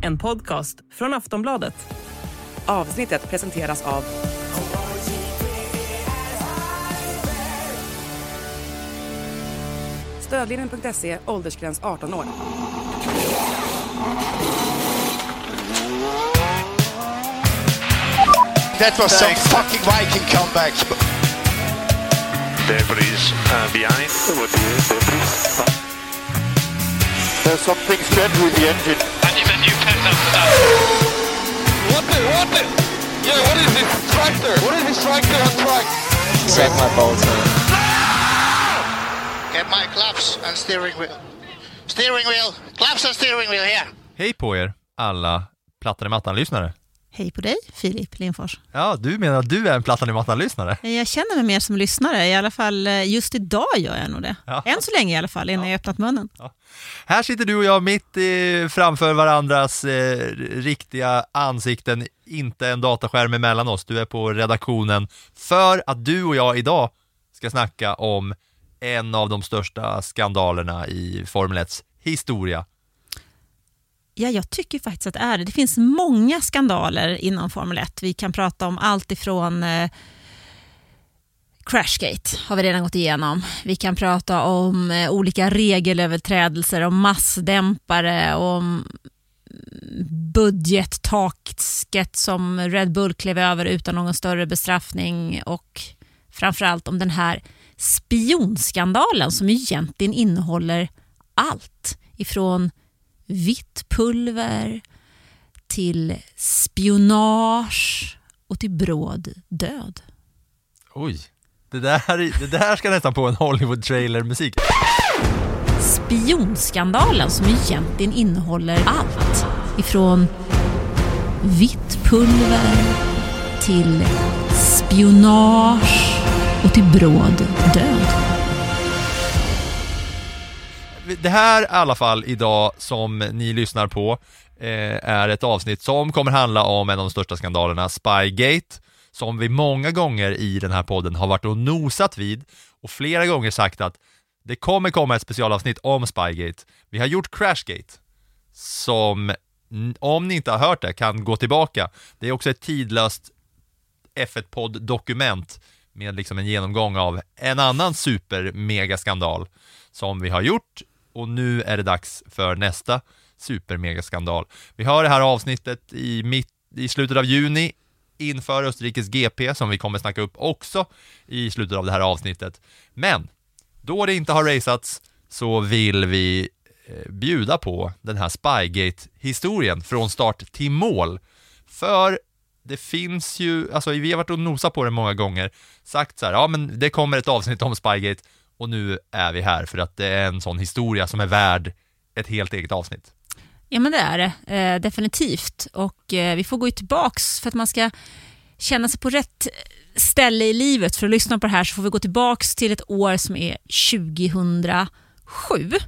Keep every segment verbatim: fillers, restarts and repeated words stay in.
en podcast från Aftonbladet. Avsnittet presenteras av Stödlinjen punkt se, åldersgräns arton år. That was some fucking Viking comeback. Debris uh, behind. There's something strange with the engine. And you said you penned up to that. What the, what the? Yeah, what is this tractor? What is this tractor on track? Set my balls on. Get my claps and steering wheel. Steering wheel. Claps and steering wheel here. Hej på er, alla Plattan i mattan-lyssnare. Hej på dig, Filip Lindfors. Ja, du menar att du är en Plattan i mattan-lyssnare? Jag känner mig mer som lyssnare, i alla fall just idag gör jag nog det. Ja. Än så länge i alla fall, innan ja. jag öppnat munnen. Ja. Här sitter du och jag mitt i, framför varandras eh, riktiga ansikten, inte en dataskärm emellan oss. Du är på redaktionen för att du och jag idag ska snacka om en av de största skandalerna i Formel etts historia. Ja, jag tycker faktiskt att det är det. Det finns många skandaler inom Formel ett. Vi kan prata om allt ifrån eh, Crashgate har vi redan gått igenom. Vi kan prata om eh, olika regelöverträdelser, om massdämpare, om budgettaket som Red Bull klev över utan någon större bestraffning, och framförallt om den här spionskandalen som egentligen innehåller allt ifrån vitt pulver till spionage och till bråd död. Oj, det där, det där ska nästan på en Hollywood-trailer-musik. Spionskandalen som egentligen innehåller allt ifrån vitt pulver till spionage och till bråd död. Det här i alla fall idag som ni lyssnar på eh, är ett avsnitt som kommer handla om en av de största skandalerna, Spygate, som vi många gånger i den här podden har varit och nosat vid och flera gånger sagt att det kommer komma ett specialavsnitt om Spygate. Vi har gjort Crashgate som, om ni inte har hört det, kan gå tillbaka. Det är också ett tidlöst F ett-podd-dokument med liksom en genomgång av en annan super-megaskandal som vi har gjort, och nu är det dags för nästa super-megaskandal. Vi har det här avsnittet i, mitt, i slutet av juni inför Österrikes G P som vi kommer snacka upp också i slutet av det här avsnittet. Men då det inte har raceats så vill vi eh, bjuda på den här Spygate-historien från start till mål. För det finns ju, alltså vi har varit och nosat på det många gånger, sagt så här, ja men det kommer ett avsnitt om Spygate, och nu är vi här för att det är en sån historia som är värd ett helt eget avsnitt. Ja, men det är det, eh, definitivt. Och eh, vi får gå tillbaks för att man ska känna sig på rätt ställe i livet. För att lyssna på det här så får vi gå tillbaks till ett år som är tjugohundrasju.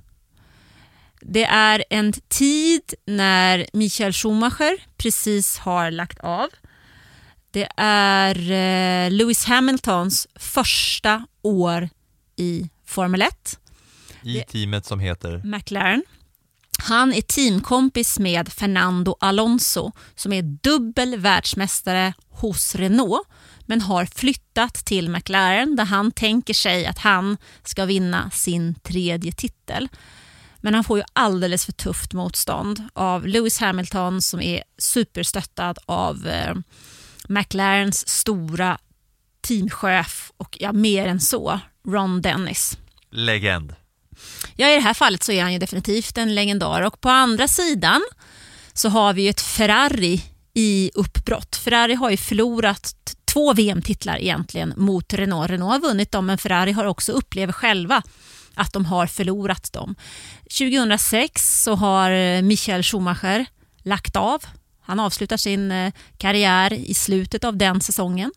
Det är en tid när Michael Schumacher precis har lagt av. Det är eh, Lewis Hamiltons första år i Formel ett. I det, teamet som heter McLaren. Han är teamkompis med Fernando Alonso som är dubbel världsmästare hos Renault, men har flyttat till McLaren där han tänker sig att han ska vinna sin tredje titel. Men han får ju alldeles för tufft motstånd av Lewis Hamilton som är superstöttad av eh, McLarens stora teamchef och ja, mer än så, Ron Dennis. Legend. Ja, i det här fallet så är han ju definitivt en legendar. Och på andra sidan så har vi ju ett Ferrari i uppbrott. Ferrari har ju förlorat två V M-titlar egentligen mot Renault. Renault har vunnit dem, men Ferrari har också upplevt själva att de har förlorat dem. tjugohundrasex så har Michael Schumacher lagt av. Han avslutar sin karriär i slutet av den säsongen.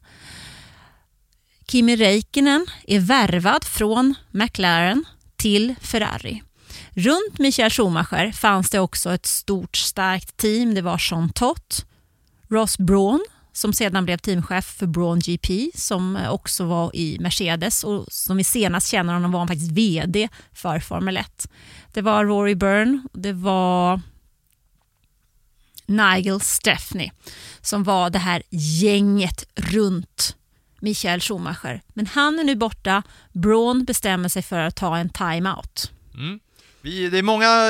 Kimi Räikkönen är värvad från McLaren till Ferrari. Runt Michael Schumacher fanns det också ett stort starkt team. Det var Jean Todt, Ross Brawn som sedan blev teamchef för Brawn G P, som också var i Mercedes, och som vi senast känner honom var han faktiskt vd för Formel ett. Det var Rory Byrne, det var Nigel Steffney som var det här gänget runt Michael Schumacher. Men han är nu borta. Brawn bestämmer sig för att ta en timeout. Mm. Vi, det är många,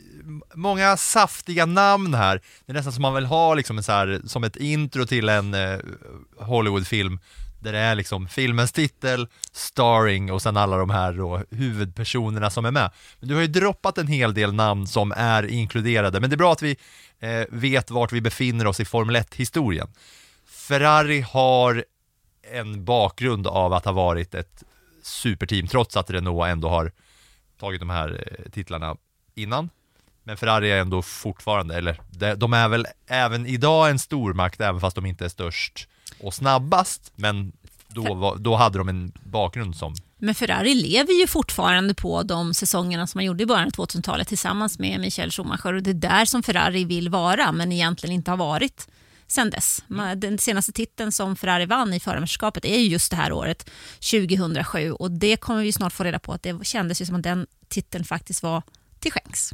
många saftiga namn här. Det är nästan som man vill ha liksom en så här, som ett intro till en eh, Hollywoodfilm. Där det är liksom filmens titel, starring och sen alla de här då, huvudpersonerna som är med. Men du har ju droppat en hel del namn som är inkluderade. Men det är bra att vi eh, vet vart vi befinner oss i Formel ett-historien. Ferrari har en bakgrund av att ha varit ett superteam trots att Renault ändå har tagit de här eh, titlarna innan. Men Ferrari är ändå fortfarande, eller de är väl även idag en stormakt även fast de inte är störst och snabbast, men då, var, då hade de en bakgrund som... Men Ferrari lever ju fortfarande på de säsongerna som man gjorde i början av tvåtusentalet tillsammans med Michael Schumacher, och det är där som Ferrari vill vara men egentligen inte har varit sedan dess. Den senaste titeln som Ferrari vann i förarmästerskapet är ju just det här året tjugohundrasju, och det kommer vi snart få reda på att det kändes ju som att den titeln faktiskt var till skänks.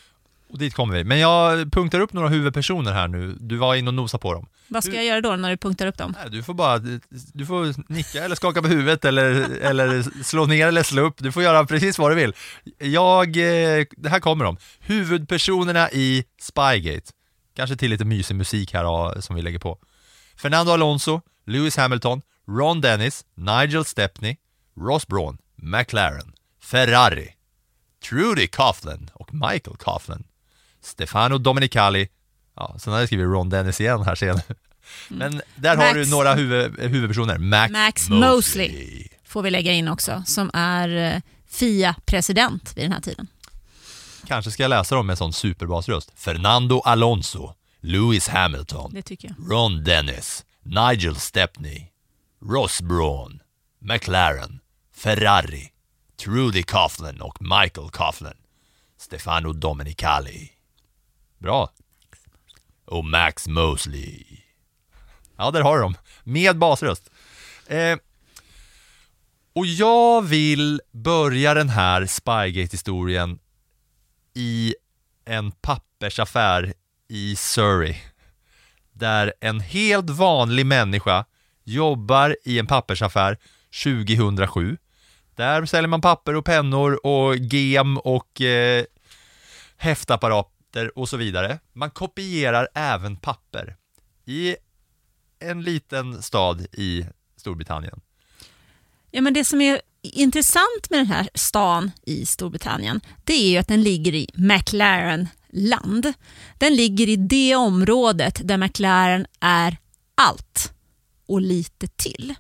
Och dit kommer vi. Men jag punktar upp några huvudpersoner här nu. Du var in och nosa på dem. Vad ska du... jag göra då när du punktar upp dem? Nej, du får bara du får nicka eller skaka på huvudet eller, eller slå ner eller slå upp. Du får göra precis vad du vill. Jag, det här kommer de. Huvudpersonerna i Spygate. Kanske till lite mysig musik här då, som vi lägger på. Fernando Alonso, Lewis Hamilton, Ron Dennis, Nigel Stepney, Ross Brawn, McLaren, Ferrari, Trudy Coughlin och Michael Coughlin, Stefano Domenicali. Ja, sen har jag skrivit Ron Dennis igen här sen. Men där Max, har du några huvud, huvudpersoner. Max, Max Mosley. Mosley får vi lägga in också, som är F I A-president vid den här tiden. Kanske ska jag läsa dem med en sån superbasröst. Fernando Alonso, Lewis Hamilton, Det tycker jag. Ron Dennis, Nigel Stepney, Ross Brawn, McLaren, Ferrari, Trudy Coughlin och Michael Coughlin, Stefano Domenicali. Bra. Och Max Mosley. Ja, där har de. Med basröst. Eh, och jag vill börja den här Spygate-historien i en pappersaffär i Surrey. Där en helt vanlig människa jobbar i en pappersaffär tjugohundrasju. Där säljer man papper och pennor och gem och eh, häftapparater och så vidare. Man kopierar även papper i en liten stad i Storbritannien. Ja, men det som är intressant med den här stan i Storbritannien, det är ju att den ligger i McLaren-land. Den ligger i det området där McLaren är allt och lite till.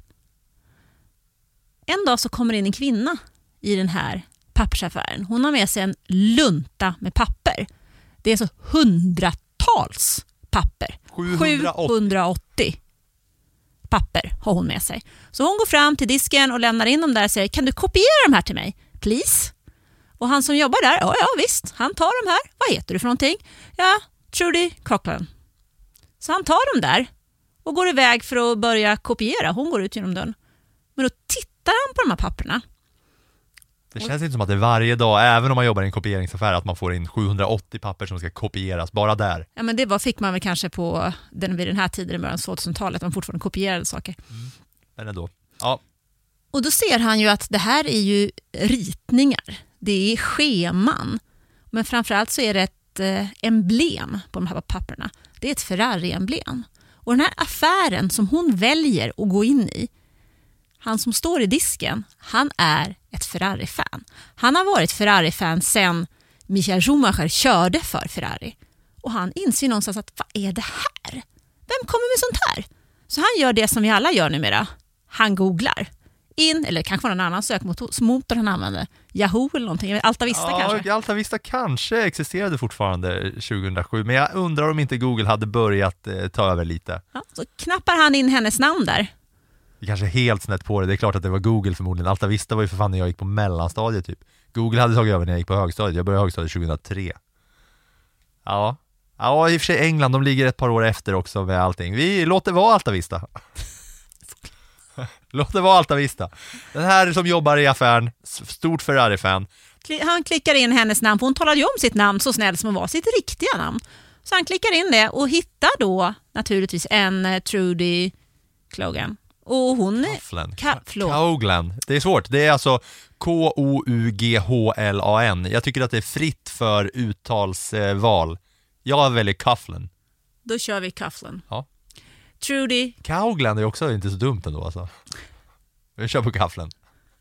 En dag så kommer in en kvinna i den här pappersaffären. Hon har med sig en lunta med papper. Det är så hundratals papper. sjuhundraåttio. sjuhundraåttio papper har hon med sig. Så hon går fram till disken och lämnar in dem där och säger: kan du kopiera de här till mig, please? Och han som jobbar där, ja, ja visst, han tar de här. Vad heter du för någonting? Ja, Trudy Coughlin. Så han tar dem där och går iväg för att börja kopiera. Hon går ut genom dörren. Men då tittar han på de här papperna. Det känns inte som att det är varje dag, även om man jobbar i en kopieringsaffär, att man får in sjuhundraåttio papper som ska kopieras, bara där. Ja, men det var, fick man väl kanske på den, vid den här tiden i början av tvåtusentalet, man fortfarande kopierade saker. Mm. Men ändå. Ja. Och då ser han ju att det här är ju ritningar. Det är scheman. Men framförallt så är det ett eh, emblem på de här papperna. Det är ett Ferrari-emblem. Och den här affären som hon väljer att gå in i, han som står i disken, han är ett Ferrari-fan. Han har varit Ferrari-fan sedan Michael Schumacher körde för Ferrari. Och han inser någonstans att, vad är det här? Vem kommer med sånt här? Så han gör det som vi alla gör numera. Han googlar in, eller kanske någon annan sökmotor han använder. Yahoo eller någonting. Alta Vista ja, kanske. Alta Vista kanske existerade fortfarande tjugohundrasju. Men jag undrar om inte Google hade börjat eh, ta över lite. Ja, så knappar han in hennes namn där. Det kanske är helt snett på det. Det är klart att det var Google förmodligen. Alta Vista var ju för fan när jag gick på mellanstadiet typ. Google hade tagit över när jag gick på högstadiet. Jag började högstadiet tjugohundratre. Ja. Ja, i och för sig England, de ligger ett par år efter också med allting. Vi låter vara Alta Vista. Låt det vara Alta Vista. Den här som jobbar i affären, stort Ferrari-fan. Han klickar in hennes namn, för hon talade ju om sitt namn så snällt som hon var, sitt riktiga namn. Så han klickar in det och hittar då naturligtvis en uh, Trudy Cloughan. Och hon är... Coughlin. Ka- förlåt. Coughlin. Det är svårt. Det är alltså K O U G H L A N. Jag tycker att det är fritt för uttalsval. Jag väljer Coughlin. Då kör vi Coughlin. Ja. Trudy. Coughlin är också inte så dumt ändå alltså. Vi kör på Coughlin.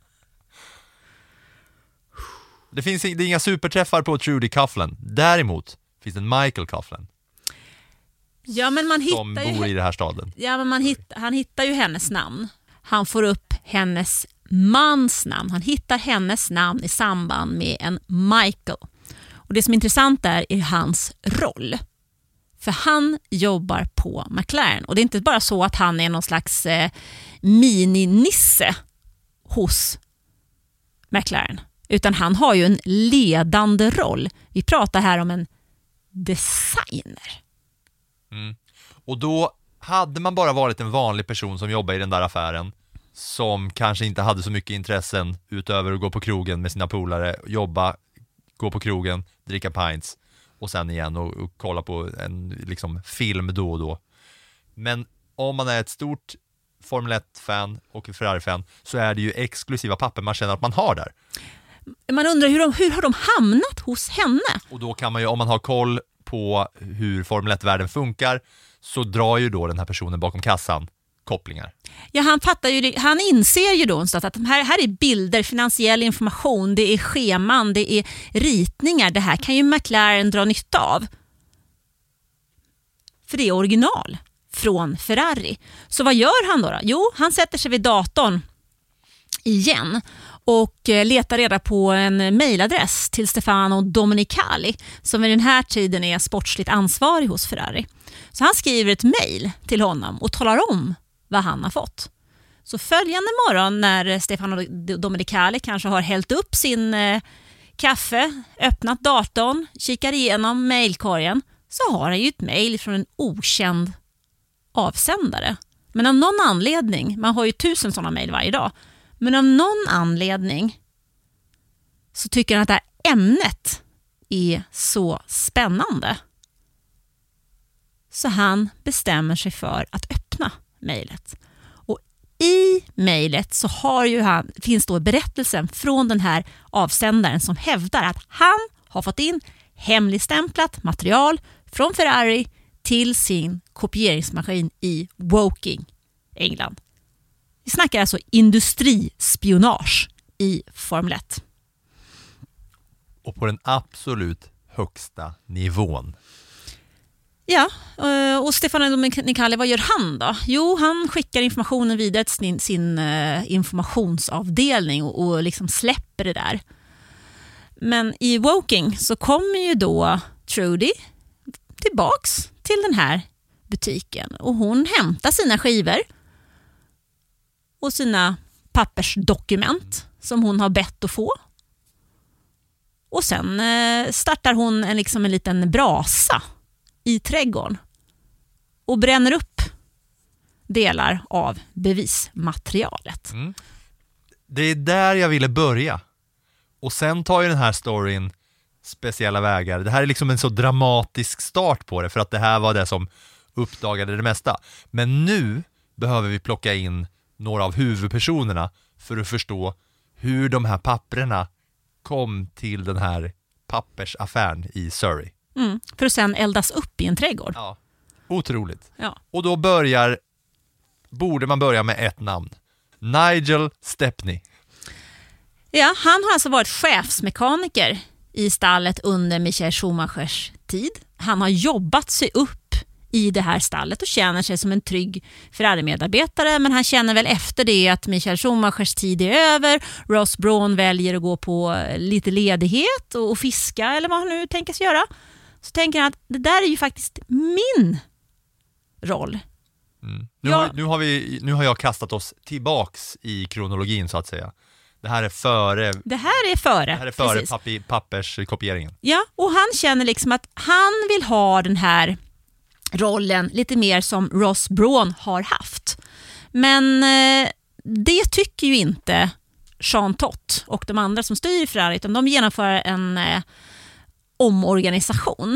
Det finns det är inga superträffar på Trudy Coughlin. Däremot finns det en Michael Coughlin. Ja, men man hittar som ju... bor i den här staden. Ja, men man hitt... han hittar ju hennes namn. Han får upp hennes mans namn. Han hittar hennes namn i samband med en Michael. Och det som är intressant där är hans roll. För han jobbar på McLaren. Och det är inte bara så att han är någon slags eh, mini-nisse hos McLaren. Utan han har ju en ledande roll. Vi pratar här om en designer. Mm. Och då hade man bara varit en vanlig person som jobbar i den där affären, som kanske inte hade så mycket intressen utöver att gå på krogen med sina polare, jobba, gå på krogen, dricka pints och sen igen och, och kolla på en liksom, film då och då. Men om man är ett stort Formel ett-fan och Ferrari-fan så är det ju exklusiva papper man känner att man har där. Man undrar hur, de, hur har de hamnat hos henne? Och då kan man ju, om man har koll på hur Formel ett-världen funkar, så drar ju då den här personen bakom kassan kopplingar. Ja, han fattar ju det. Han inser ju då någonstans att här, här är bilder, finansiell information, det är scheman, det är ritningar. Det här kan ju McLaren dra nytta av. För det är original från Ferrari. Så vad gör han då? då? Jo, han sätter sig vid datorn igen och letar reda på en mejladress till Stefano Domenicali, som i den här tiden är sportsligt ansvarig hos Ferrari. Så han skriver ett mejl till honom och talar om vad han har fått. Så följande morgon när Stefano Domenicali kanske har hällt upp sin eh, kaffe, öppnat datorn, kikar igenom mejlkorgen, så har han ju ett mejl från en okänd avsändare. Men av någon anledning, man har ju tusen sådana mejl varje dag, men av någon anledning så tycker han att det här ämnet är så spännande. Så han bestämmer sig för att öppna mejlet. Och i mejlet så har ju han, finns då berättelsen från den här avsändaren som hävdar att han har fått in hemligstämplat material från Ferrari till sin kopieringsmaskin i Woking, England. Vi snackar alltså industrispionage i Formel ett. Och på den absolut högsta nivån. Ja, och Stefano Domenicali, vad gör han då? Jo, han skickar informationen vidare till sin, sin informationsavdelning och, och liksom släpper det där. Men i Woking så kommer ju då Trudy tillbaks till den här butiken och hon hämtar sina skivor och sina pappersdokument som hon har bett att få. Och sen startar hon en, liksom en liten brasa i trädgården och bränner upp delar av bevismaterialet. Mm. Det är där jag ville börja. Och sen tar ju den här storyn speciella vägar. Det här är liksom en så dramatisk start på det, för att det här var det som uppdagade det mesta. Men nu behöver vi plocka in några av huvudpersonerna för att förstå hur de här papperna kom till den här pappersaffären i Surrey. Mm, för att sen eldas upp i en trädgård. Ja, otroligt. Ja. Och då börjar, borde man börja med ett namn. Nigel Stepney. Ja, han har alltså varit chefsmekaniker i stallet under Michael Schumachers tid. Han har jobbat sig upp i det här stallet och känner sig som en trygg Ferrari-medarbetare, men han känner väl efter det att Michael Schumachers tid är över. Ross Brawn väljer att gå på lite ledighet och fiska eller vad han nu tänker sig göra. Så tänker han att det där är ju faktiskt min roll. Mm. Nu, Ja. har, nu, har vi, nu har jag kastat oss tillbaks i kronologin så att säga. Det här är före, Det här är före. det här är före precis. pappi, papperskopieringen. Ja, och han känner liksom att han vill ha den här rollen lite mer som Ross Brawn har haft. Men eh, det tycker ju inte Jean Todt och de andra som styr Ferrari, utan de genomför en eh, omorganisation.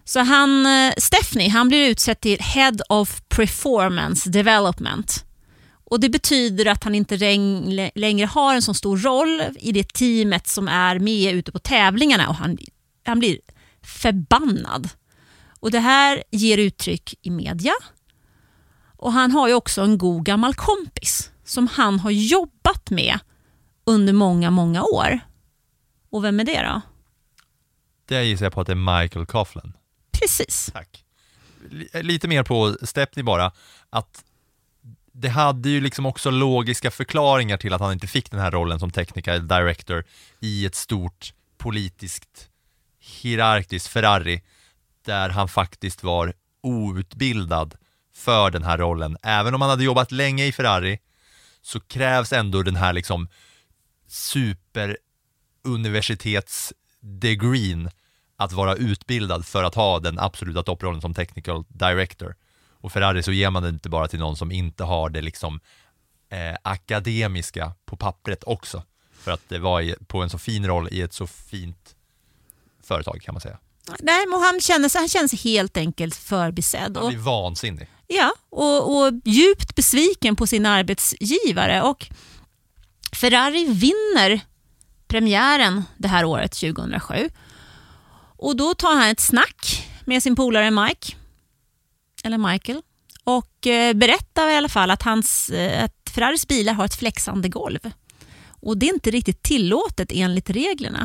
Så han, Stefani, han blir utsedd till Head of Performance Development. Och det betyder att han inte längre har en så stor roll i det teamet som är med ute på tävlingarna. Och han, han blir förbannad. Och det här ger uttryck i media. Och han har ju också en god gammal kompis som han har jobbat med under många, många år. Och vem är det då? Det gissar jag på att det är Michael Coughlin. Precis. Tack. Lite mer på Stepney bara. Att det hade ju liksom också logiska förklaringar till att han inte fick den här rollen som technical director i ett stort politiskt hierarkiskt Ferrari där han faktiskt var outbildad för den här rollen. Även om han hade jobbat länge i Ferrari så krävs ändå den här liksom superuniversitetsdegreen att vara utbildad för att ha den absoluta topprollen som technical director. Och Ferrari så ger man det inte bara till någon som inte har det liksom eh, akademiska på pappret också. För att det var i, på en så fin roll i ett så fint företag kan man säga. Nej, men han känner sig, han känner sig helt enkelt förbisedd. Han blir och, vansinnig. Ja, och, och djupt besviken på sin arbetsgivare. Och Ferrari vinner premiären det här året tjugohundrasju. Och då tar han ett snack med sin polare Mike, eller Michael, och eh, berättar i alla fall att, hans, eh, att Ferraris bilar har ett flexande golv. Och det är inte riktigt tillåtet enligt reglerna.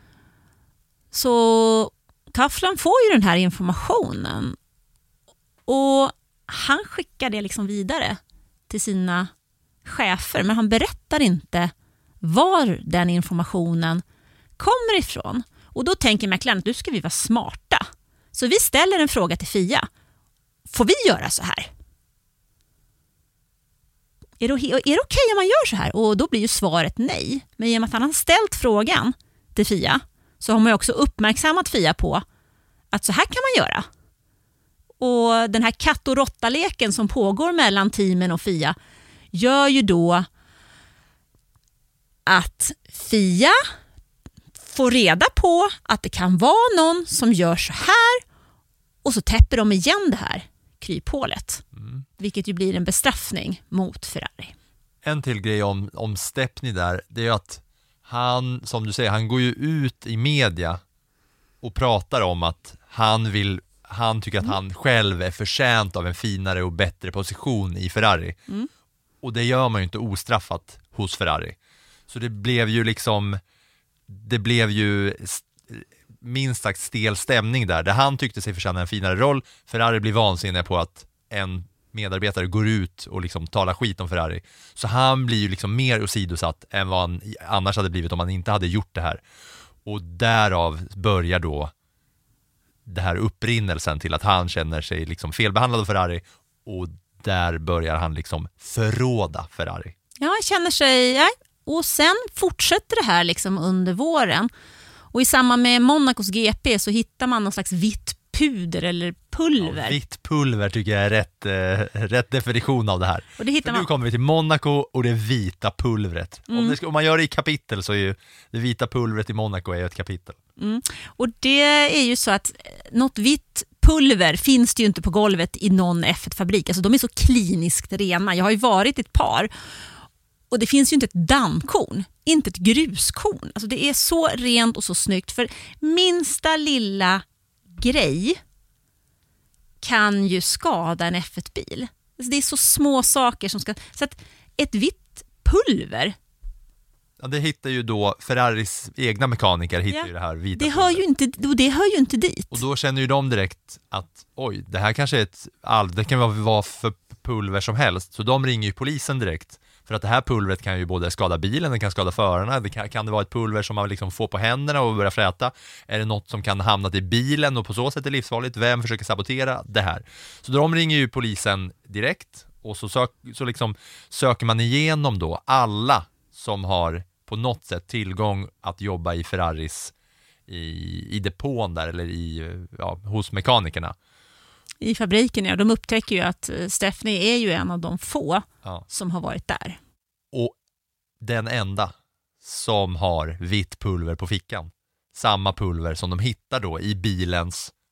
Så Coughlin får ju den här informationen och han skickar det liksom vidare till sina chefer, men han berättar inte var den informationen kommer ifrån. Och då tänker McLaren att nu ska vi vara smarta. Så vi ställer en fråga till F I A. Får vi göra så här? Är det, är det okej okay om man gör så här? Och då blir ju svaret nej. Men i och med att han har ställt frågan till F I A så har man ju också uppmärksammat F I A på att så här kan man göra. Och den här katt- och råttaleken som pågår mellan teamen och F I A gör ju då att F I A får reda på att det kan vara någon som gör så här och så täpper de igen det här kryphålet. Mm. Vilket ju blir en bestraffning mot Ferrari. En till grej om, om Stepney där, det är ju att han, som du säger, han går ju ut i media och pratar om att han vill, han tycker att mm. han själv är förtjänt av en finare och bättre position i Ferrari. Mm. Och det gör man ju inte ostraffat hos Ferrari. Så det blev ju liksom, det blev ju minst sagt stel stämning där, där han tyckte sig förtjäna en finare roll. Ferrari blir vansinnig på att en medarbetare går ut och liksom talar skit om Ferrari. Så han blir ju liksom mer åsidosatt än vad han annars hade blivit om han inte hade gjort det här. Och därav börjar då det här upprinnelsen till att han känner sig liksom felbehandlad av Ferrari, och där börjar han liksom förråda Ferrari. Ja, han känner sig, ja. Och sen fortsätter det här liksom under våren. Och i samband med Monacos G P så hittar man någon slags vitt puder eller pulver. Ja, vitt pulver tycker jag är rätt, eh, rätt definition av det här. Och det hittar man... Nu kommer vi till Monaco och det vita pulvret. Mm. Om, det ska, om man gör det i kapitel så är ju det vita pulvret i Monaco är ju ett kapitel. Mm. Och det är ju så att något vitt pulver finns det ju inte på golvet i någon F ett-fabrik. Alltså de är så kliniskt rena. Jag har ju varit ett par. Och det finns ju inte ett dammkorn, inte ett gruskorn. Alltså det är så rent och så snyggt. För minsta lilla grej kan ju skada en F ett-bil. Alltså det är så små saker som ska... Så att ett vitt pulver... Ja, det hittar ju då Ferraris egna mekaniker hittar ja, ju det här vita det hör ju inte, det hör ju inte dit. Och då känner ju de direkt att oj, det här kanske är ett... All, det kan vara vad för pulver som helst. Så de ringer ju polisen direkt. För att det här pulvret kan ju både skada bilen, det kan skada förarna. Det kan, kan det vara ett pulver som man liksom får på händerna och börjar fräta? Är det något som kan hamna i bilen och på så sätt är livsfarligt? Vem försöker sabotera det här? Så de ringer ju polisen direkt och så, sök, så liksom söker man igenom då alla som har på något sätt tillgång att jobba i Ferraris i, i depån där eller i, ja, hos mekanikerna. I fabriken, ja. De upptäcker ju att Stefani är ju en av de få ja. som har varit där. Och den enda som har vitt pulver på fickan. Samma pulver som de hittar då i bilens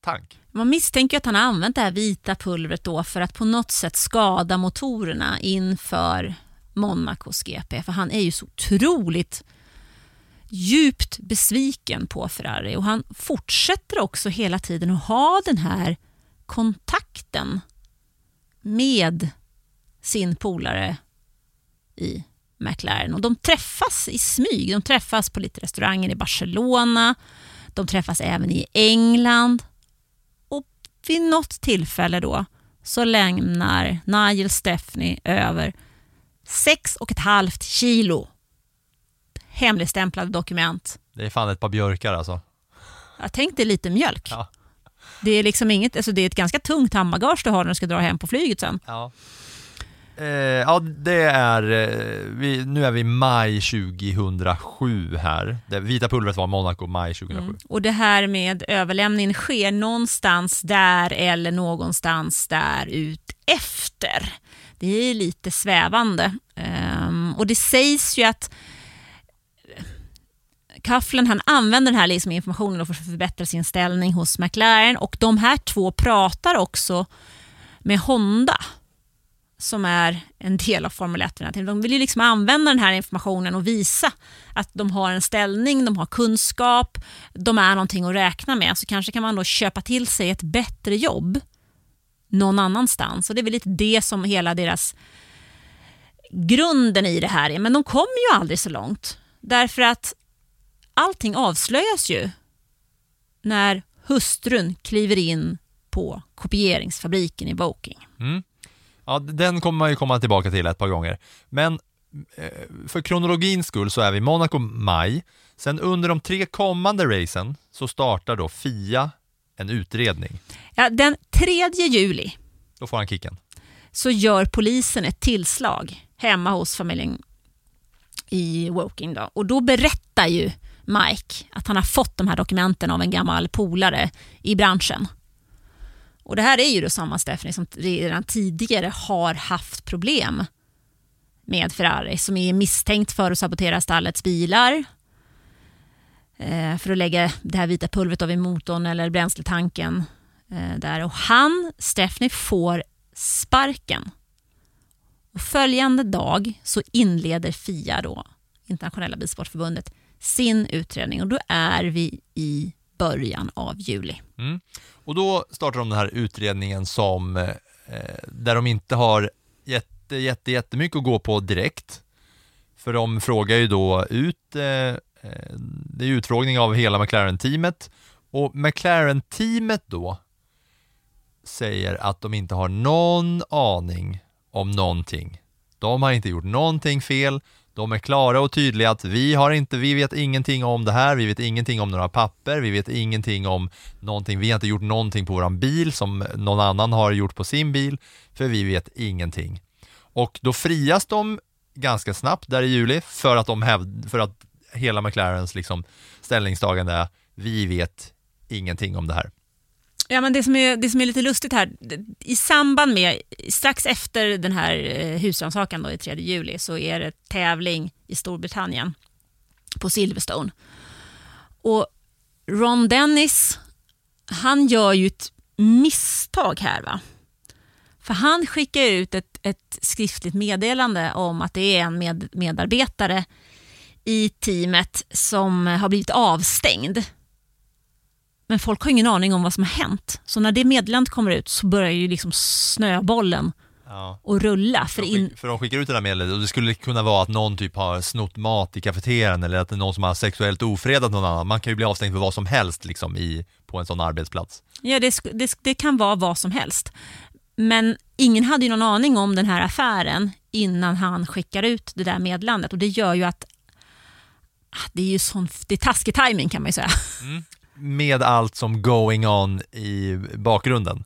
tank. Man misstänker att han har använt det här vita pulvret då för att på något sätt skada motorerna inför Monacos G P. För han är ju så otroligt djupt besviken på Ferrari. Och han fortsätter också hela tiden att ha den här kontakten med sin polare i McLaren. Och de träffas i smyg. De träffas på lite restauranger i Barcelona. De träffas även i England. Och vid något tillfälle då så lämnar Nigel Steffney över sex och ett halvt kilo hemligstämplade dokument. Det är fan ett par björkar alltså. Jag tänkte lite mjölk. Ja. Det är liksom inget, alltså det är ett ganska tungt handbagage du har när du ska dra hem på flyget sen. Ja. Eh, ja, det är eh, vi, nu är vi maj tjugohundrasju här. Det vita pulvret var Monaco maj tjugohundrasju. Mm. Och det här med överlämningen sker någonstans där eller någonstans där ut efter. Det är lite svävande. Um, och det sägs ju att Coughlan, han använder den här liksom informationen för att förbättra sin ställning hos McLaren, och de här två pratar också med Honda som är en del av Formel ett. De vill ju liksom använda den här informationen och visa att de har en ställning, de har kunskap, de är någonting att räkna med. Så kanske kan man då köpa till sig ett bättre jobb någon annanstans. Och det är väl lite det som hela deras grunden i det här är. Men de kommer ju aldrig så långt. Därför att allting avslöjas ju när hustrun kliver in på kopieringsfabriken i Woking. Mm. Ja, den kommer man ju komma tillbaka till ett par gånger. Men för kronologins skull så är vi Monaco maj. Sen under de tre kommande racen så startar då F I A en utredning. Ja, den tredje juli. Då får han kicken. Så gör polisen ett tillslag hemma hos familjen i Woking då. Och då berättar ju Mike att han har fått de här dokumenten av en gammal polare i branschen. Och det här är ju då samma Steffney som redan tidigare har haft problem med Ferrari, som är misstänkt för att sabotera stallets bilar eh, för att lägga det här vita pulvret av i motorn eller bränsletanken eh, där. Och han, Steffney, får sparken. Och följande dag så inleder F I A då, Internationella Bilsportförbundet, sin utredning, och då är vi i början av juli. Mm. Och då startar de den här utredningen som eh, där de inte har jätte, jätte, jättemycket att gå på direkt. För de frågar ju då ut, eh, det är utfrågning av hela McLaren-teamet, och McLaren-teamet då säger att de inte har någon aning om någonting. De har inte gjort någonting fel. De är klara och tydliga att vi har inte, vi vet ingenting om det här, vi vet ingenting om några papper, vi vet ingenting om någonting, vi har inte gjort någonting på våran bil som någon annan har gjort på sin bil, för vi vet ingenting. Och då frias de ganska snabbt där i juli för att de hävd, för att hela McLarens liksom ställningstagande är vi vet ingenting om det här. Ja, men det som är, det som är lite lustigt här, i samband med, strax efter den här husrannsakan då i tredje juli, så är det tävling i Storbritannien på Silverstone. Och Ron Dennis, han gör ju ett misstag här, va? För han skickar ut ett, ett skriftligt meddelande om att det är en med, medarbetare i teamet som har blivit avstängd. Men folk har ingen aning om vad som har hänt. Så när det meddelandet kommer ut så börjar ju liksom snöbollen ja. och rulla. För, in... för de skickar ut det där meddelandet, och det skulle kunna vara att någon typ har snott mat i kafeterian, eller att det är någon som har sexuellt ofredat någon annan. Man kan ju bli avstängd för vad som helst liksom, i, på en sån arbetsplats. Ja, det, det, det kan vara vad som helst. Men ingen hade ju någon aning om den här affären innan han skickar ut det där meddelandet. Och det gör ju att det är ju sån, det är taskig timing, kan man ju säga. Mm. Med allt som going on i bakgrunden.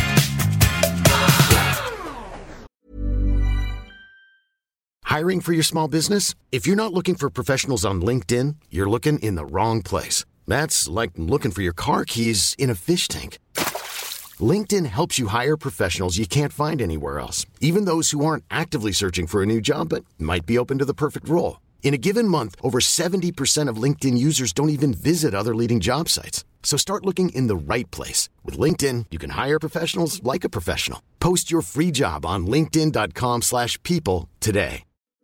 Hiring for your small business? If you're not looking for professionals on LinkedIn, you're looking in the wrong place. That's like looking for your car keys in a fish tank. LinkedIn helps you hire professionals you can't find anywhere else, even those who aren't actively searching for a new job but might be open to the perfect role. In a given month, over seventy percent of LinkedIn users don't even visit other leading job sites. So start looking in the right place. With LinkedIn, you can hire professionals like a professional. Post your free job on linkedin dot com slash people today.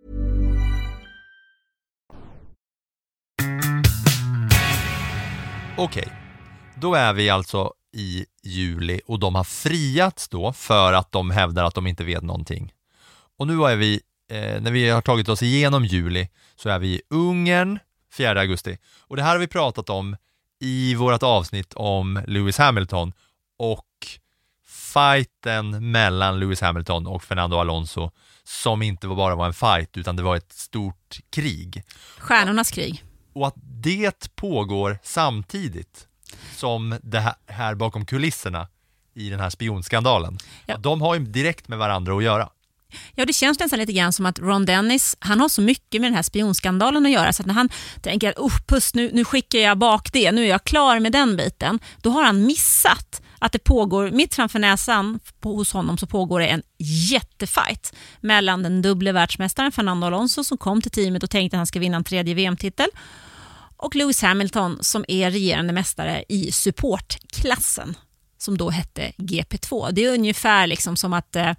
Okej, då är vi alltså i juli och de har friats då för att de hävdar att de inte vet någonting. Och nu är vi, eh, när vi har tagit oss igenom juli, så är vi i Ungern fjärde augusti. Och det här har vi pratat om i vårt avsnitt om Lewis Hamilton och fighten mellan Lewis Hamilton och Fernando Alonso, som inte bara var en fight utan det var ett stort krig. Stjärnornas krig. Och att det pågår samtidigt som det här bakom kulisserna i den här spionskandalen. Ja. De har ju direkt med varandra att göra. Ja, det känns nästan lite grann som att Ron Dennis, han har så mycket med den här spionskandalen att göra, så att när han tänker att oh, puss, nu, nu skickar jag bak det, nu är jag klar med den biten, då har han missat att det pågår, mitt framför näsan på, hos honom så pågår det en jättefight mellan den dubbla världsmästaren Fernando Alonso, som kom till teamet och tänkte att han ska vinna en tredje V M-titel, och Lewis Hamilton, som är regerande mästare i supportklassen, som då hette G P två. Det är ungefär liksom som att eh,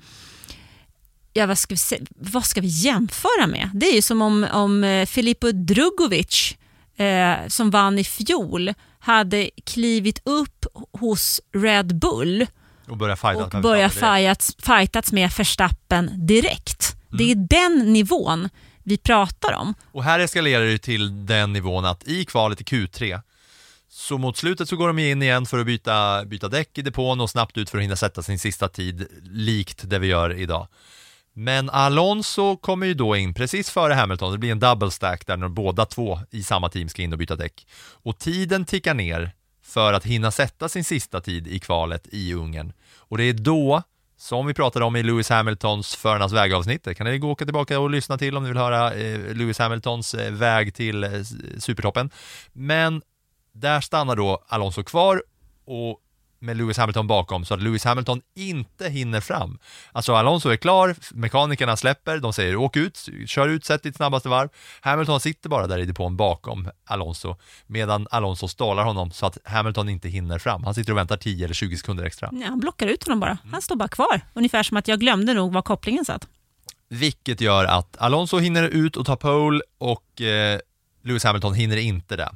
ja, vad ska vi se, vad ska vi jämföra med? Det är ju som om, om Filippo Drugovic eh, som vann i fjol hade klivit upp hos Red Bull och börjat fightas och med, börja fightats, fightats med Verstappen direkt. Mm. Det är den nivån vi pratar om. Och här eskalerar det till den nivån att i kvalet i Q tre, så mot slutet så går de in igen för att byta, byta däck i depån och snabbt ut för att hinna sätta sin sista tid, likt det vi gör idag. Men Alonso kommer ju då in precis före Hamilton. Det blir en double stack där när båda två i samma team ska in och byta däck. Och tiden tickar ner för att hinna sätta sin sista tid i kvalet i Ungern. Och det är då, som vi pratade om i Lewis Hamiltons förarnas vägavsnitt, det kan ni gå åka tillbaka och lyssna till om ni vill höra eh, Lewis Hamiltons eh, väg till eh, supertoppen. Men där stannar då Alonso kvar och med Lewis Hamilton bakom, så att Lewis Hamilton inte hinner fram. Alltså Alonso är klar, mekanikerna släpper, de säger åk ut, kör ut, sätt ditt snabbaste varv. Hamilton sitter bara där i depån bakom Alonso, medan Alonso stålar honom så att Hamilton inte hinner fram. Han sitter och väntar tio eller tjugo sekunder extra. Ja, han blockar ut honom bara. Han står bara kvar. Ungefär som att jag glömde nog var kopplingen satt. Vilket gör att Alonso hinner ut och ta pole och eh, Lewis Hamilton hinner inte det.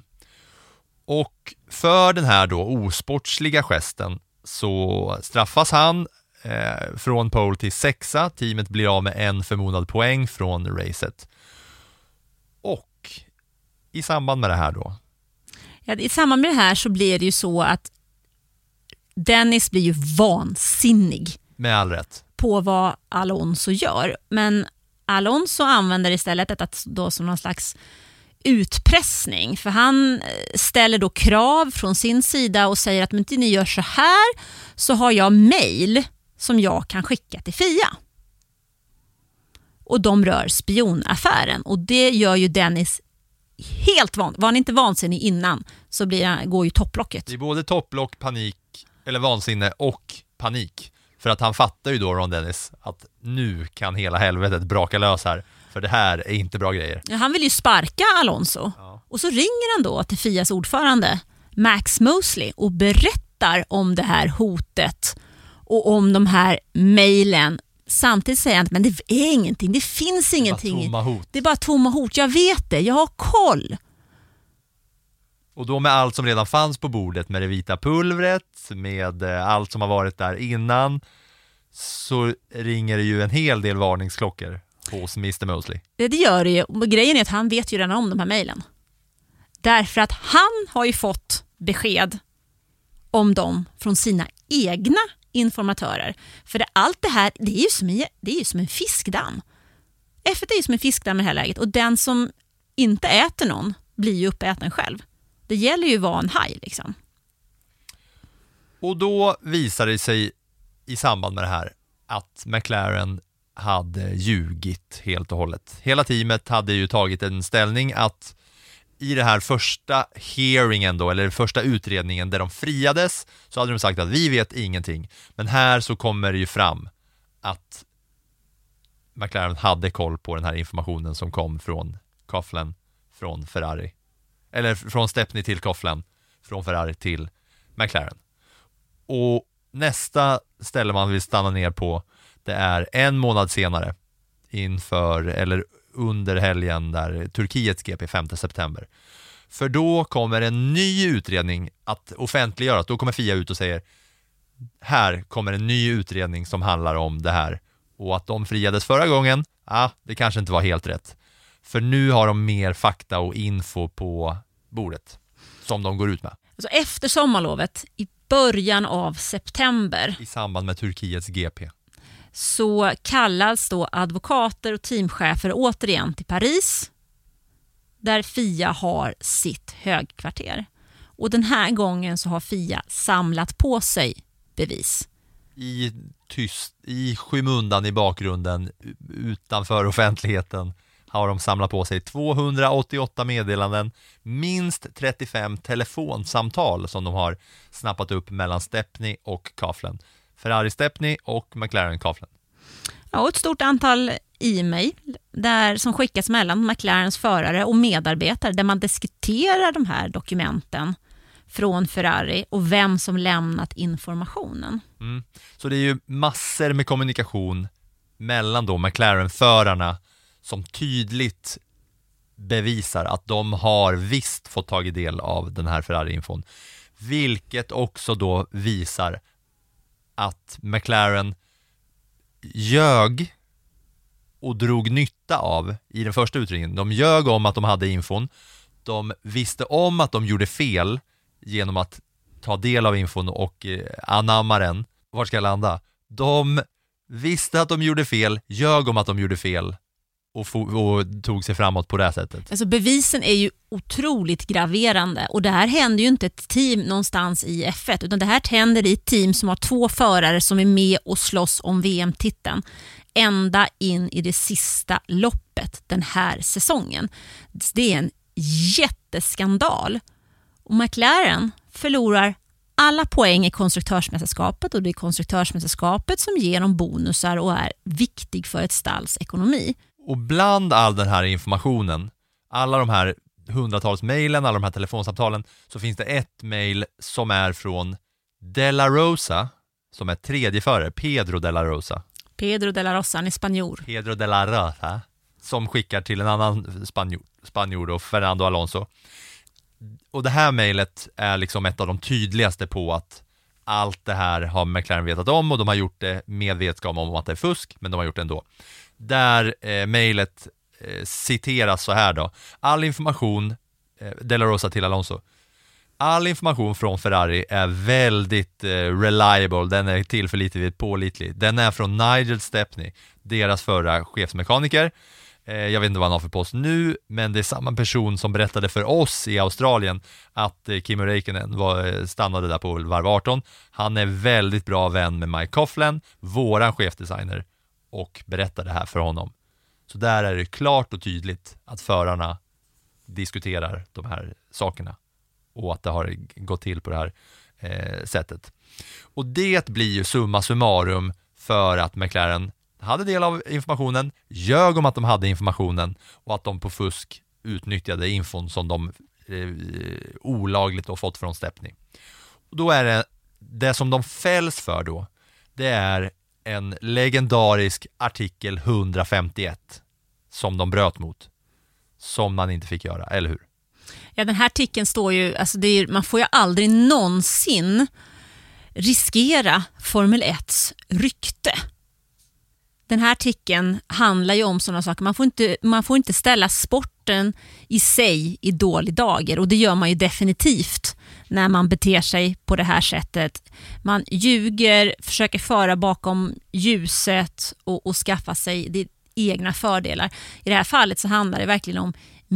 Och för den här då osportsliga gesten så straffas han eh, från pole till sexa. Teamet blir av med en förmodad poäng från racet. Och i samband med det här då? Ja, i samband med det här så blir det ju så att Dennis blir ju vansinnig. Med all rätt. På vad Alonso gör. Men Alonso använder istället detta då som någon slags utpressning, för han ställer då krav från sin sida och säger att om inte ni gör så här så har jag mejl som jag kan skicka till F I A. Och de rör spionaffären, och det gör ju Dennis helt van. Var han inte vansinnig innan så blir han, går ju topplocket. Det är både topplock, panik eller vansinne och panik, för att han fattar ju då, Ron Dennis, att nu kan hela helvetet braka lös här. För det här är inte bra grejer. Ja, han vill ju sparka Alonso. Ja. Och så ringer han då till F I As ordförande Max Mosley och berättar om det här hotet och om de här mejlen. Samtidigt säger han att men det är ingenting, det finns ingenting. Det är bara tomma hot. Det är bara tomma hot, jag vet det, jag har koll. Och då med allt som redan fanns på bordet, med det vita pulvret, med allt som har varit där innan, så ringer det ju en hel del varningsklockor hos mister Mosley. Det, det gör det ju. Och grejen är att han vet ju redan om de här mejlen. Därför att han har ju fått besked om dem från sina egna informatörer. För det, allt det här, det är ju som en, det är ju som en fiskdamm. F ett är ju som en fiskdamm i det här läget. Och den som inte äter någon blir ju uppäten själv. Det gäller ju att vara en haj liksom. Och då visar det sig i samband med det här att McLaren hade ljugit helt och hållet. Hela teamet hade ju tagit en ställning att i det här första hearingen då, eller första utredningen där de friades, så hade de sagt att vi vet ingenting. Men här så kommer det ju fram att McLaren hade koll på den här informationen som kom från Coughlin, från Ferrari. Eller från Stepney till Coughlin från Ferrari till McLaren. Och nästa ställe man vill stanna ner på, det är en månad senare inför eller under helgen där Turkiets G P femte september. För då kommer en ny utredning att offentliggöras. Då kommer F I A ut och säger här kommer en ny utredning som handlar om det här. Och att de friades förra gången, ah, det kanske inte var helt rätt. För nu har de mer fakta och info på bordet som de går ut med. Alltså efter sommarlovet, i början av september, i samband med Turkiets G P, så kallas då advokater och teamchefer återigen till Paris, där F I A har sitt högkvarter. Och den här gången så har F I A samlat på sig bevis. I tyst, i skymundan i bakgrunden, utanför offentligheten, har de samlat på sig tvåhundraåttioåtta meddelanden, minst trettiofem telefonsamtal som de har snappat upp mellan Stepney och Coughlin. Ferrari Stepney och McLaren Coughlin. Ja, och ett stort antal e-mail där, som skickas mellan McLarens förare och medarbetare där man diskuterar de här dokumenten från Ferrari och vem som lämnat informationen. Mm. Så det är ju massor med kommunikation mellan då McLaren-förarna som tydligt bevisar att de har visst fått tagit del av den här Ferrari-infon. Vilket också då visar att McLaren ljög och drog nytta av i den första utredningen. De ljög om att de hade infon. De visste om att de gjorde fel genom att ta del av infon och eh, anamma den. Var ska jag landa? De visste att de gjorde fel, ljög om att de gjorde fel och, fo- och tog sig framåt på det här sättet. Alltså bevisen är ju otroligt graverande och det här händer ju inte ett team någonstans i F ett, utan det här händer i ett team som har två förare som är med och slåss om V M-titeln ända in i det sista loppet den här säsongen. Det är en jätteskandal. Och McLaren förlorar alla poäng i konstruktörsmästerskapet och det är konstruktörsmästerskapet som ger dem bonusar och är viktig för ett stalls ekonomi. Och bland all den här informationen, alla de här hundratals mejlen, alla de här telefonsamtalen, så finns det ett mejl som är från De La Rosa, som är tredje förare, Pedro De La Rosa. Pedro De La Rosa, han är spanjor. Pedro De La Rosa, som skickar till en annan spanjor, spanjor då, Fernando Alonso. Och det här mejlet är liksom ett av de tydligaste på att allt det här har McLaren vetat om och de har gjort det med vetskap om att det är fusk, men de har gjort det ändå. Där eh, mejlet eh, citeras så här då. All information, eh, De La Rosa till Alonso. All information från Ferrari är väldigt eh, reliable, den är tillförlitlig, pålitlig. Den är från Nigel Stepney, deras förra chefsmekaniker. Eh, jag vet inte vad han har för post nu, men det är samma person som berättade för oss i Australien att eh, Kimi Räikkönen var, stannade där på varv arton. Han är väldigt bra vän med Mike Coughlin, våran chefdesigner, och berättade det här för honom. Så där är det klart och tydligt att förarna diskuterar de här sakerna och att det har gått till på det här eh, sättet. Och det blir ju summa summarum för att McLaren hade del av informationen, ljög om att de hade informationen och att de på fusk utnyttjade infon som de eh, olagligt har fått från Stepney. Och då är det, det som de fälls för då, det är en legendarisk artikel hundrafemtioett som de bröt mot, som man inte fick göra, eller hur? Ja, den här artikeln står ju, alltså det är, man får ju aldrig någonsin riskera Formel etts rykte. Den här artikeln handlar ju om sådana saker. Man får inte, man får inte ställa sporten i sig i dålig dager, och det gör man ju definitivt när man beter sig på det här sättet. Man ljuger, försöker föra bakom ljuset och, och skaffa sig det egna fördelar. I det här fallet så handlar det verkligen om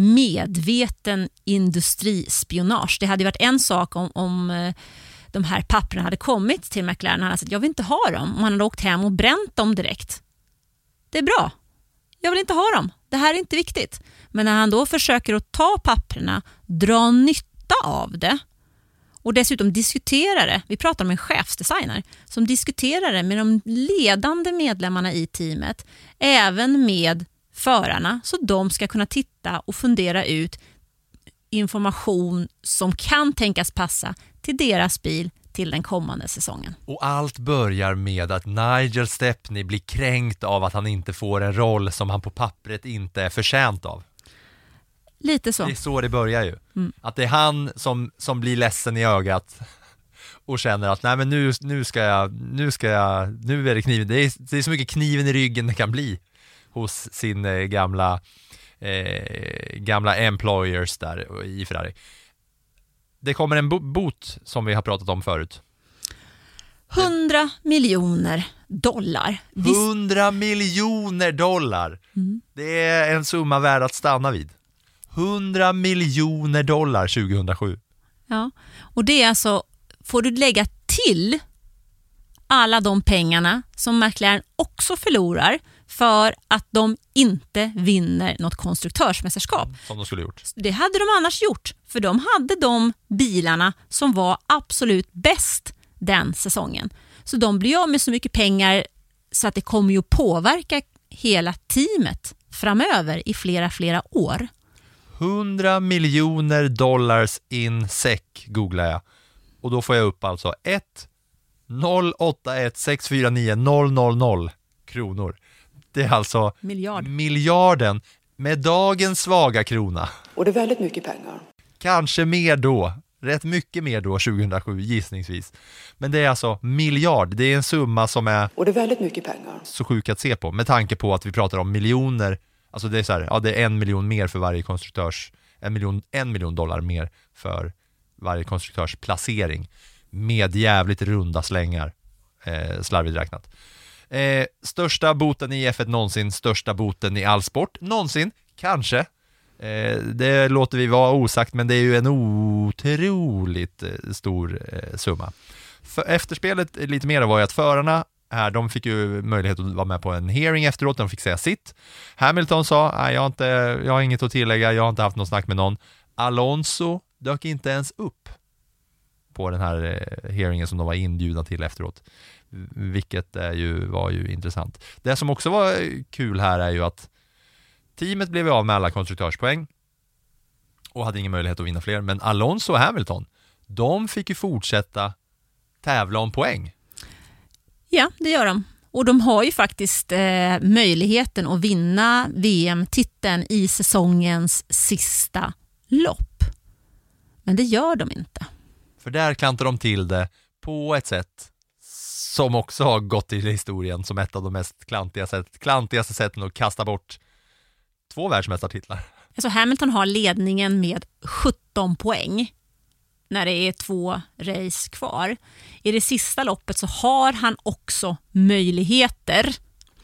medveten industrispionage. Det hade ju varit en sak om, om de här papperna hade kommit till McLaren och han hade sagt jag vill inte ha dem, och man hade åkt hem och bränt dem direkt. Det är bra. Jag vill inte ha dem. Det här är inte viktigt. Men när han då försöker att ta papperna, dra nytta av det och dessutom diskutera det. Vi pratar om en chefsdesigner som diskuterar det med de ledande medlemmarna i teamet, även med förarna, så de ska kunna titta och fundera ut information som kan tänkas passa till deras bil till den kommande säsongen. Och allt börjar med att Nigel Stepney blir kränkt av att han inte får en roll som han på pappret inte är förtjänt av. Lite så. Det är så det börjar ju. Mm. Att det är han som, som blir ledsen i ögat och känner att nej men nu, nu ska jag, nu ska jag, nu är det kniven. Det är, det är så mycket kniven i ryggen det kan bli hos sin eh, gamla eh, gamla employers där i Ferrari. Det kommer en bot som vi har pratat om förut. hundra miljoner dollar. hundra miljoner dollar. Mm. Det är en summa värd att stanna vid. hundra miljoner dollar tjugohundrasju. Ja, och det är alltså, får du lägga till alla de pengarna som McLaren också förlorar för att de inte vinner något konstruktörsmästerskap. Som de skulle gjort. Det hade de annars gjort, för de hade de bilarna som var absolut bäst den säsongen. Så de blir av med så mycket pengar så att det kommer ju påverka hela teamet framöver i flera, flera år. hundra miljoner dollars in sec googlar jag. Och då får jag upp alltså ett noll åtta ett sex fyra nio noll noll noll kronor. Det är alltså Miljard. miljarden med dagens svaga krona. Och det är väldigt mycket pengar. Kanske mer då. Rätt mycket mer då tjugohundrasju gissningsvis. Men det är alltså miljard. Det är en summa som är, och det är väldigt mycket pengar, så sjuk att se på. Med tanke på att vi pratar om miljoner. Alltså det är så här, ja det är en miljon mer för varje konstruktörs, en miljon, en miljon dollar mer för varje konstruktörs placering. Med jävligt runda slängar, eh, slarvigt räknat. Eh, största boten i F ett någonsin, största boten i all sport någonsin, kanske. Eh, det låter vi vara osagt, men det är ju en otroligt eh, stor eh, summa. För efterspelet lite mer var ju att förarna här, de fick ju möjlighet att vara med på en hearing efteråt, de fick säga sitt. Hamilton sa, nej jag har, inte, jag har inget att tillägga, jag har inte haft något snack med någon. Alonso dök inte ens upp på den här eh, hearingen som de var inbjudna till efteråt. Vilket är ju, var ju intressant. Det som också var kul här är ju att teamet blev av med alla konstruktörspoäng och hade ingen möjlighet att vinna fler. Men Alonso och Hamilton, de fick ju fortsätta tävla om poäng. Ja, det gör de. Och de har ju faktiskt eh, möjligheten att vinna V M-titeln i säsongens sista lopp. Men det gör de inte. För där klantar de till det på ett sätt som också har gått till historien som ett av de mest klantiga sätt, klantigaste sätten att kasta bort två världsmästartitlar. Alltså Hamilton har ledningen med sjutton poäng när det är två race kvar. I det sista loppet så har han också möjligheter.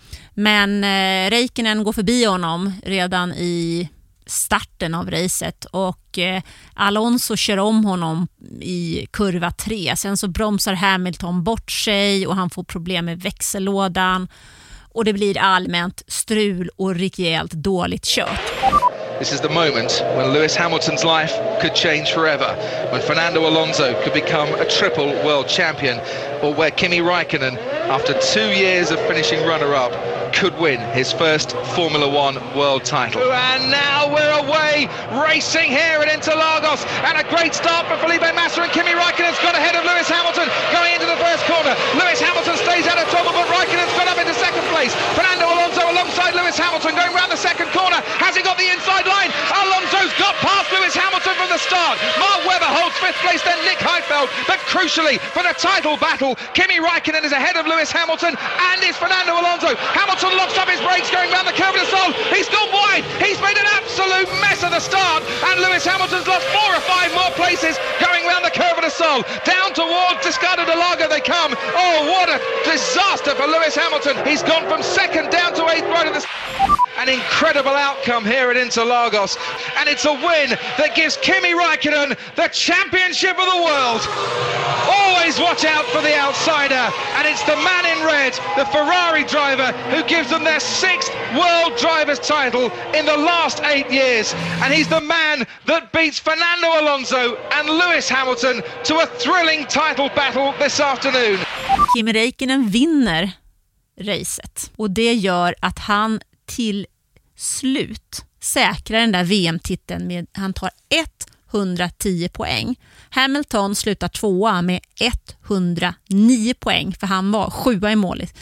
Men eh, Räikkönen går förbi honom redan i starten av racet och eh, Alonso kör om honom i kurva tre. Sen så bromsar Hamilton bort sig och han får problem med växellådan och det blir allmänt strul och rejält dåligt kört. This is the moment when Lewis Hamilton's life could change forever, when Fernando Alonso could become a triple world champion, or where Kimi Räikkönen, after two years of finishing runner-up, could win his first Formula One world title. And now we're away, racing here at Interlagos, and a great start for Felipe Massa, and Kimi Räikkönen's got ahead of Lewis Hamilton going into the first corner. Lewis Hamilton stays out of trouble, but Räikkönen's got up into second place. Fernando Alonso alongside Lewis Hamilton going round the second corner. Has he got the inside line? Alonso's got past Lewis Hamilton from the start. Mark Webber holds fifth place, then Nick Heidfeld, but crucially for the title battle, Kimi Räikkönen is ahead of Lewis Hamilton, and is Fernando Alonso. Hamilton locks up his brakes going round the curve of the Sol. He's gone wide. He's made an absolute mess of the start, and Lewis Hamilton's lost four or five more places going round the curve of the Sol. Down towards Descartes de Lago they come. Oh, what a disaster for Lewis Hamilton. He's gone from second down to eighth right of the... An incredible outcome here at Interlagos, and it's a win that gives Kimi Räikkönen the championship of the world. Always watch out for the outsider, and it's the man in red, the Ferrari driver, who gives them their sixth World Drivers' title in the last eight years, and he's the man that beats Fernando Alonso and Lewis Hamilton to a thrilling title battle this afternoon. Kimi Räikkönen vinner racet och det gör att han till slut säkrar den där V M-titeln med han tar ett etthundratio poäng. Hamilton slutar tvåa med etthundranio poäng, för han var sjua i målet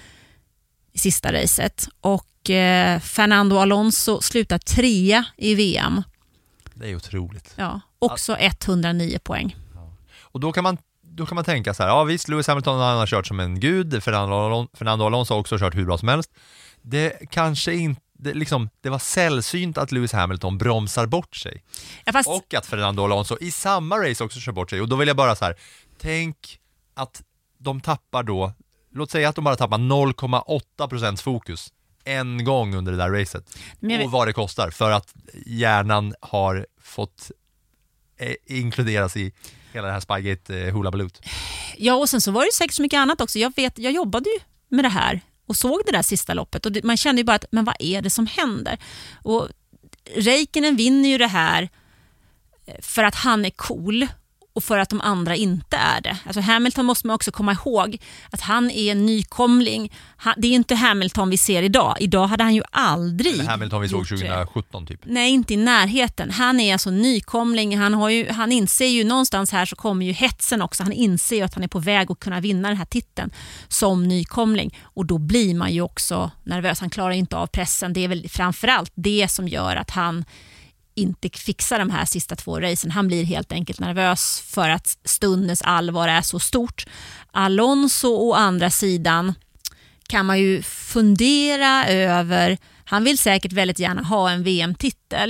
i sista racet. Och eh, Fernando Alonso slutar trea i V M. Det är otroligt. Ja, också etthundranio poäng. Ja. Och då kan man då kan man tänka så här, ja visst, Lewis Hamilton han har kört som en gud, Fernando Alonso, Fernando Alonso har också kört hur bra som helst. Det kanske inte Det, liksom, det var sällsynt att Lewis Hamilton bromsar bort sig. Ja, fast... Och att Fernando Alonso i samma race också kör bort sig. Och då vill jag bara så här, tänk att de tappar då, låt säga att de bara tappar noll komma åtta procent fokus en gång under det där racet. Vet... Och vad det kostar för att hjärnan har fått eh, inkluderas i hela det här Spygate eh, hula balut. Ja, och sen så var det säkert så mycket annat också. Jag vet, jag jobbade ju med det här och såg det där sista loppet och det, man kände ju bara att, men vad är det som händer? Och Räikkönen vinner ju det här för att han är cool och för att de andra inte är det. Alltså Hamilton måste man också komma ihåg att han är en nykomling. Han, det är inte Hamilton vi ser idag. Idag hade han ju aldrig... Eller Hamilton vi såg tjugohundrasjutton typ. Nej, inte i närheten. Han är alltså nykomling. Han, har ju, han inser ju någonstans här så kommer ju hetsen också. Han inser ju att han är på väg att kunna vinna den här titeln som nykomling. Och då blir man ju också nervös. Han klarar inte av pressen. Det är väl framförallt det som gör att han inte fixar de här sista två racen. Han blir helt enkelt nervös för att stundens allvar är så stort. Alonso å andra sidan kan man ju fundera över. Han vill säkert väldigt gärna ha en V M-titel.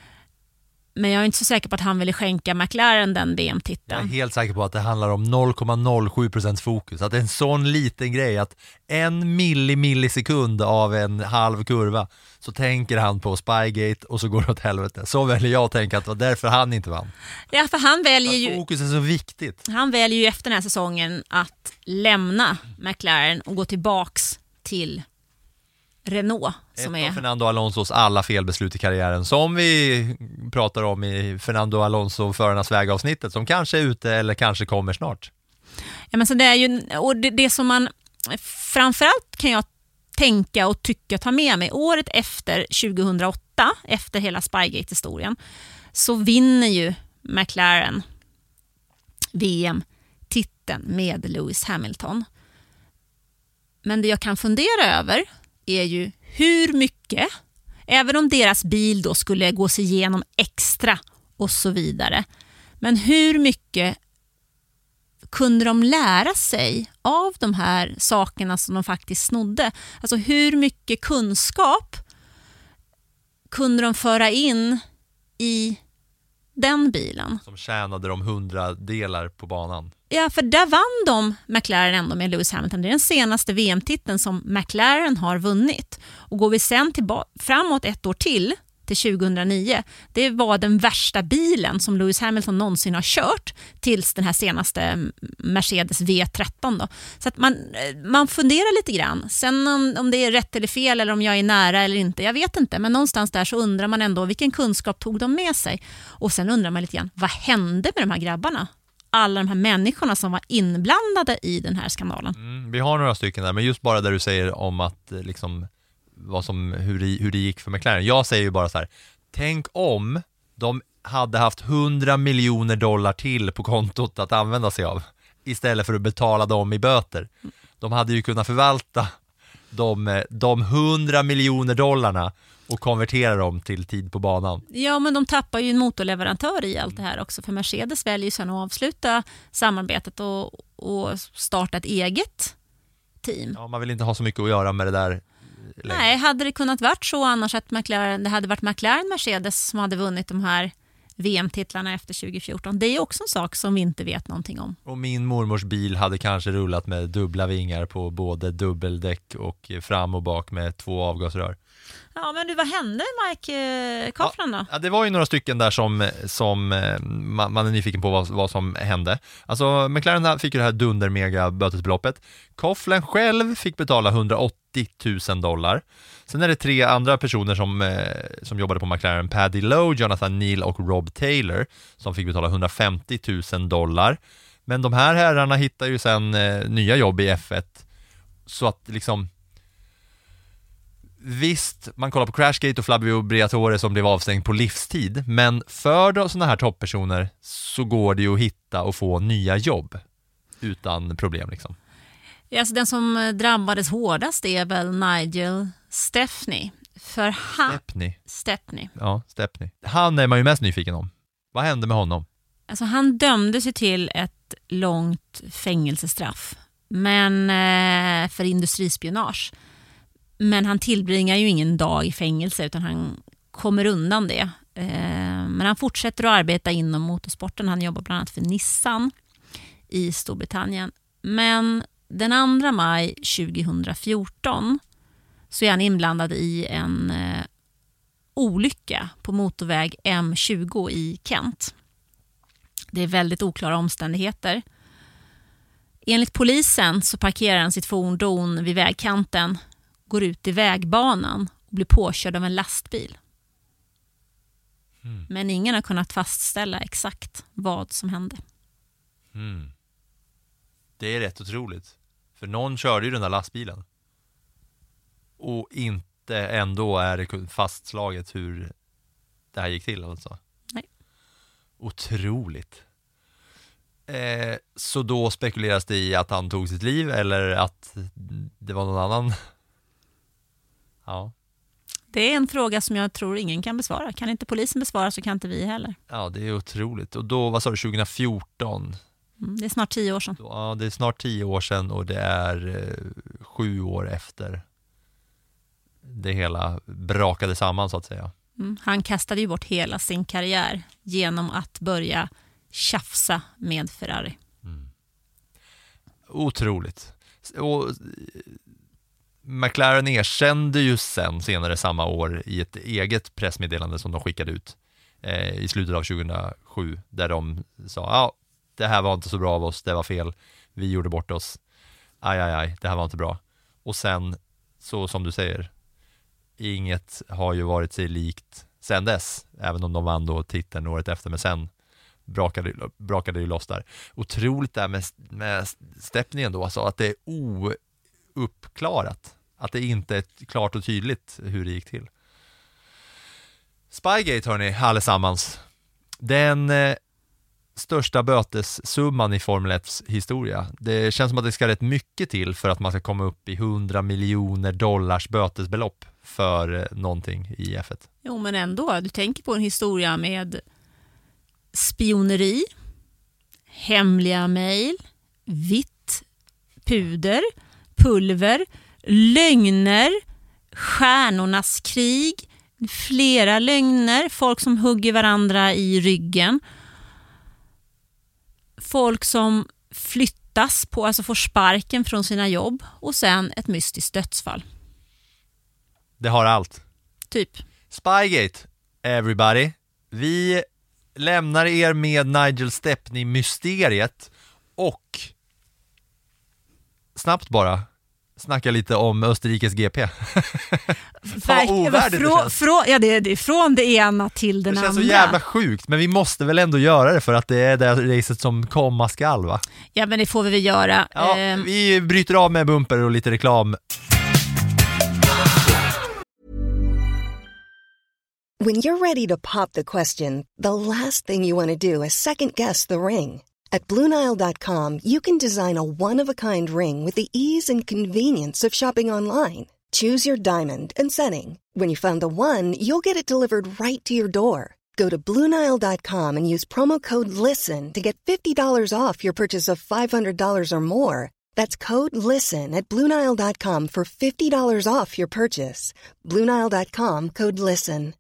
Men jag är inte så säker på att han ville skänka McLaren den V M-titeln. Jag är helt säker på att det handlar om noll komma noll sju procent fokus. Att det är en sån liten grej att en milli millisekund av en halv kurva så tänker han på Spygate och så går det åt helvete. Så väljer jag att tänka att det var därför han inte vann. Ja, för han väljer ju... Fokus är så viktigt. Han väljer ju efter den här säsongen att lämna McLaren och gå tillbaks till Renault. Som Ett är... av Fernando Alonsos alla felbeslut i karriären som vi pratar om i Fernando Alonso förarnas vägavsnittet som kanske är ute eller kanske kommer snart. Ja, men så det är ju, och det, det som man framförallt kan jag tänka och tycka ta med mig året efter tjugohundraåtta, efter hela Spygate-historien, så vinner ju McLaren V M-titeln med Lewis Hamilton. Men det jag kan fundera över är ju hur mycket, även om deras bil då skulle gå sig igenom extra och så vidare, men hur mycket kunde de lära sig av de här sakerna som de faktiskt snodde? Alltså hur mycket kunskap kunde de föra in i den bilen? Som tjänade de hundra delar på banan. Ja, för där vann de McLaren ändå med Lewis Hamilton. Det är den senaste V M-titeln som McLaren har vunnit. Och går vi sen tillba- framåt ett år till, till tjugohundranio, det var den värsta bilen som Lewis Hamilton någonsin har kört tills den här senaste Mercedes V tretton då. Så att man, man funderar lite grann. Sen om, om det är rätt eller fel eller om jag är nära eller inte, jag vet inte. Men någonstans där så undrar man ändå vilken kunskap tog de med sig. Och sen undrar man lite grann, vad hände med de här grabbarna? Alla de här människorna som var inblandade i den här skandalen. Mm, vi har några stycken där, men just bara där du säger om att liksom, vad som, hur, det, hur det gick för McLaren. Jag säger ju bara så här, tänk om de hade haft hundra miljoner dollar till på kontot att använda sig av istället för att betala dem i böter. De hade ju kunnat förvalta de, de hundra miljoner dollarna och konvertera dem till tid på banan. Ja, men de tappar ju en motorleverantör i allt det här också. För Mercedes väljer ju sen att avsluta samarbetet och, och starta ett eget team. Ja, man vill inte ha så mycket att göra med det där längre. Nej, hade det kunnat varit så annars att McLaren, det hade varit McLaren Mercedes som hade vunnit de här V M-titlarna efter tjugofjorton. Det är också en sak som vi inte vet någonting om. Och min mormors bil hade kanske rullat med dubbla vingar på både dubbeldäck och fram och bak med två avgasrör. Ja, men du, vad hände Mike Coughlan då? Ja, det var ju några stycken där som, som man, man är nyfiken på vad, vad som hände. Alltså McLaren fick ju det här dundermega bötesbeloppet. Coughlan själv fick betala hundraåttio tusen dollar. Sen är det tre andra personer som, som jobbade på McLaren. Paddy Lowe, Jonathan Neal och Rob Taylor som fick betala hundrafemtio tusen dollar. Men de här herrarna hittar ju sen eh, nya jobb i F ett. Så att liksom visst, man kollar på Crashgate och Flavio Briatore som blev avstängd på livstid, men för sådana här topppersoner så går det ju att hitta och få nya jobb utan problem liksom. Ja, alltså den som drabbades hårdast är väl Nigel Stepney. För han... Stepney. Stepney. Ja, Stepney. Han är man ju mest nyfiken om. Vad hände med honom? Alltså han dömde sig till ett långt fängelsestraff, men eh, för industrispionage. Men han tillbringar ju ingen dag i fängelse utan han kommer undan det. Eh, men han fortsätter att arbeta inom motorsporten. Han jobbar bland annat för Nissan i Storbritannien. Men den andra maj tjugohundrafjorton så är han inblandad i en eh, olycka på motorväg M tjugo i Kent. Det är väldigt oklara omständigheter. Enligt polisen så parkerar han sitt fordon vid vägkanten, går ut i vägbanan och blir påkörd av en lastbil. Mm. Men ingen har kunnat fastställa exakt vad som hände. Mm. Det är rätt otroligt. För någon körde ju den där lastbilen. Och inte ändå är det fastslaget hur det här gick till alltså. Nej. Otroligt. Eh, så då spekuleras det i att han tog sitt liv eller att det var någon annan. Ja. Det är en fråga som jag tror ingen kan besvara. Kan inte polisen besvara så kan inte vi heller. Ja, det är otroligt. Och då, vad sa du, tjugohundrafjorton? Mm, det är snart tio år sedan. Ja, det är snart tio år sedan och det är eh, sju år efter det hela brakade samman så att säga. Mm, han kastade ju bort hela sin karriär genom att börja tjafsa med Ferrari. Mm. Otroligt. Och McLaren erkände ju sen senare samma år i ett eget pressmeddelande som de skickade ut eh, i slutet av tjugohundrasju där de sa ja, det här var inte så bra av oss, det var fel, vi gjorde bort oss, aj aj aj, det här var inte bra. Och sen, så som du säger, inget har ju varit sig likt sen dess, även om de vann då titeln året efter, men sen brakade, brakade ju loss där. Otroligt där med, med Stepney då, alltså att det är ouppklarat, att det inte är klart och tydligt hur det gick till. Spygate, hörni, allesammans. Den eh, största bötessumman i Formel etts historia. Det känns som att det ska rätt mycket till för att man ska komma upp i hundra miljoner dollars bötesbelopp för eh, någonting i F ett. Jo, men ändå. Du tänker på en historia med spioneri, hemliga mejl, vitt puder, pulver, lögner, stjärnornas krig, flera lögner, folk som hugger varandra i ryggen, folk som flyttas på, alltså får sparken från sina jobb, och sen ett mystiskt dödsfall. Det har allt. Typ. Spygate, everybody. Vi lämnar er med Nigel Stepney-mysteriet och snabbt bara snacka lite om Österrikes G P. Fan vad ovärdigt frå, det känns. Frå, ja, det är det. Från det ena till den andra. Det känns andra. så jävla sjukt, men vi måste väl ändå göra det för att det är det racet som komma skall, va? Ja, men det får vi väl göra. Ja, ehm. vi bryter av med bumper och lite reklam. When you're ready to pop the question, the last thing you want to do is second-guess the ring. At Blue Nile dot com, you can design a one-of-a-kind ring with the ease and convenience of shopping online. Choose your diamond and setting. When you find the one, you'll get it delivered right to your door. Go to Blue Nile dot com and use promo code LISTEN to get fifty dollars off your purchase of five hundred dollars or more. That's code LISTEN at Blue Nile dot com for fifty dollars off your purchase. Blue Nile dot com, code LISTEN.